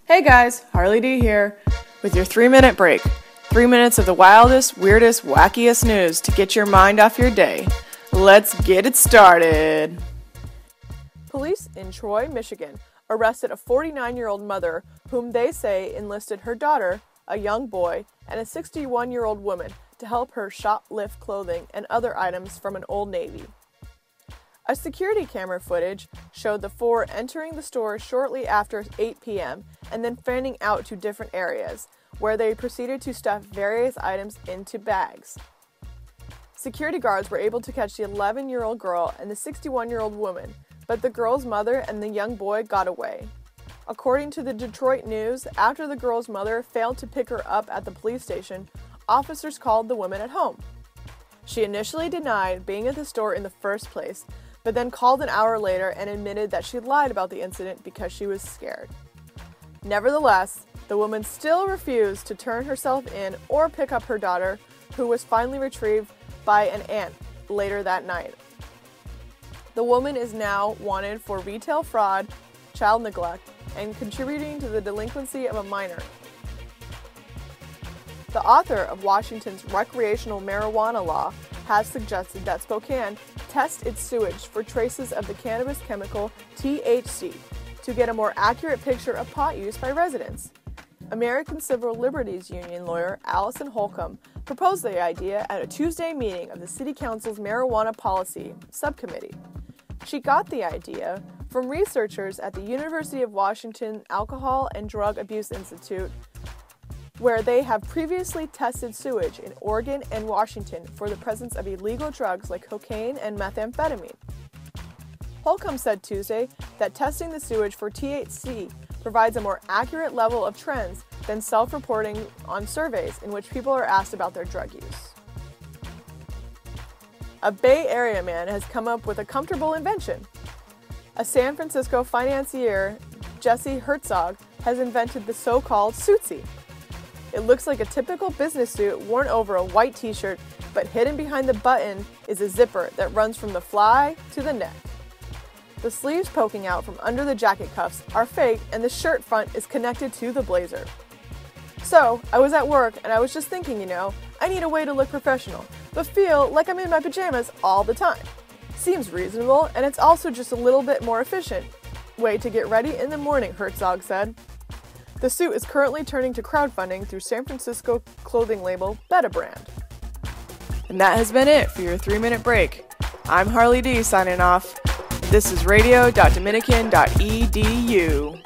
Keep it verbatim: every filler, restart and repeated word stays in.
Hey guys, Harley D here, with your three minute break. Three minutes of the wildest, weirdest, wackiest news to get your mind off your day. Let's get it started. Police in Troy, Michigan, arrested a forty-nine-year-old mother whom they say enlisted her daughter, a young boy, and a sixty-one-year-old woman to help her shoplift clothing and other items from an Old Navy. A security camera footage showed the four entering the store shortly after eight p.m. and then fanning out to different areas, where they proceeded to stuff various items into bags. Security guards were able to catch the eleven-year-old girl and the sixty-one-year-old woman, but the girl's mother and the young boy got away. According to the Detroit News, after the girl's mother failed to pick her up at the police station, officers called the woman at home. She initially denied being at the store in the first place, but then called an hour later and admitted that she lied about the incident because she was scared. Nevertheless, the woman still refused to turn herself in or pick up her daughter, who was finally retrieved by an aunt later that night. The woman is now wanted for retail fraud, child neglect, and contributing to the delinquency of a minor. The author of Washington's recreational marijuana law has suggested that Spokane test its sewage for traces of the cannabis chemical T H C to get a more accurate picture of pot use by residents. American Civil Liberties Union lawyer Allison Holcomb proposed the idea at a Tuesday meeting of the City Council's Marijuana Policy Subcommittee. She got the idea from researchers at the University of Washington Alcohol and Drug Abuse Institute, where they have previously tested sewage in Oregon and Washington for the presence of illegal drugs like cocaine and methamphetamine. Holcomb said Tuesday that testing the sewage for T H C provides a more accurate level of trends than self-reporting on surveys in which people are asked about their drug use. A Bay Area man has come up with a comfortable invention. A San Francisco financier, Jesse Herzog, has invented the so-called Suitsie. It looks like a typical business suit worn over a white t-shirt, but hidden behind the button is a zipper that runs from the fly to the neck. The sleeves poking out from under the jacket cuffs are fake, and the shirt front is connected to the blazer. So, I was at work and I was just thinking, you know, I need a way to look professional, but feel like I'm in my pajamas all the time. Seems reasonable, and it's also just a little bit more efficient way to get ready in the morning, Herzog said. The suit is currently turning to crowdfunding through San Francisco clothing label Betabrand. And that has been it for your three minute break. I'm Harley D signing off. This is radio dot dominican dot e d u.